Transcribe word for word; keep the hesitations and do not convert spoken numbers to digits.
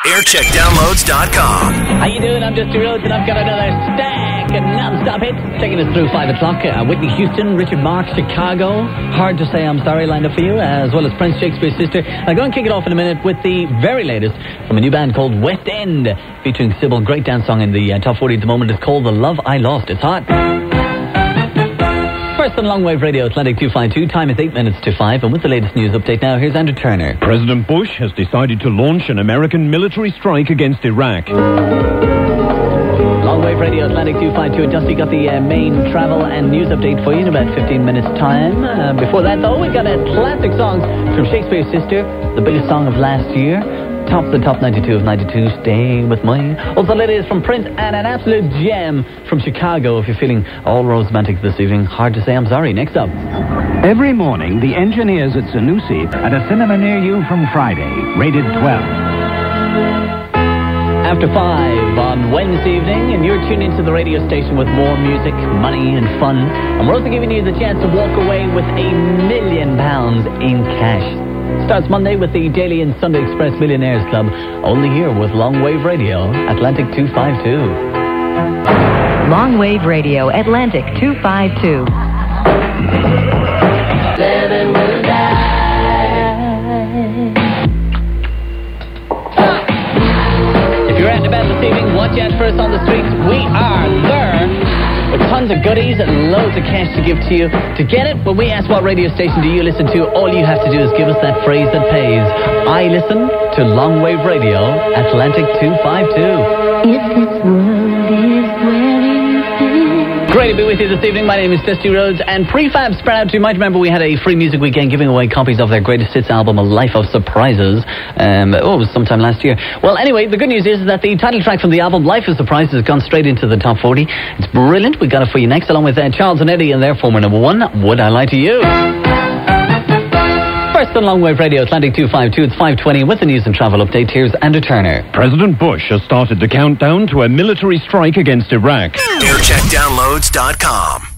aircheck downloads dot com. How you doing? I'm Dusty Rhodes, and I've got another stack of non-stop hits taking us through five o'clock. Uh, Whitney Houston, Richard Marx, Chicago. Hard to Say I'm Sorry lined up for you, as well as Prince Shakespeare's Sister. I'm going to kick it off in a minute with the very latest from a new band called West End, featuring Sybil. Great dance song in the uh, top forty at the moment. It's called The Love I Lost. It's hot. First on Longwave Radio, Atlantic two fifty-two. Time is eight minutes to five, and with the latest news update now, here's Andrew Turner. President Bush has decided to launch an American military strike against Iraq. Longwave Radio, Atlantic two fifty-two. Dusty got the uh, main travel and news update for you in about fifteen minutes' time. Uh, before that, though, we got a classic songs from Shakespeare's Sister, the biggest song of last year. Top the top ninety-two of ninety-two, Stay With Me. Also, latest from Prince, and an absolute gem from Chicago. If you're feeling all romantic this evening, Hard to Say I'm Sorry. Next up. Every morning, the engineers at Zanussi at a cinema near you from Friday, rated twelve. After five on Wednesday evening, and you're tuned into the radio station with more music, money, and fun. And we're also giving you the chance to walk away with a million pounds in cash. Starts Monday with the Daily and Sunday Express Millionaires Club, only here with Longwave Radio, Atlantic two fifty-two. Longwave Radio, Atlantic two fifty-two. Seven will die. If you're out and about this evening, watch out for us on the streets. We are there with tons of goodies and loads of cash to give to you. To get it, when we ask what radio station do you listen to, all you have to do is give us that phrase that pays. I listen to Longwave Radio, Atlantic two fifty-two. If this world is wearing thin. Great to be with you this evening. My name is Dusty Rhodes, and Prefab Sprout. You might remember we had a free music weekend giving away copies of their greatest hits album, A Life of Surprises. Um, oh, it was sometime last year. Well, anyway, the good news is that the title track from the album, Life of Surprises, has gone straight into the top forty. It's brilliant. We got it for you next, along with uh, Charles and Eddie and their former number one, Would I Lie to You? First on Longwave Radio, Atlantic two fifty-two. It's five twenty with the news and travel update. Here's Andrew Turner. President Bush has started the countdown to a military strike against Iraq. aircheck downloads dot com.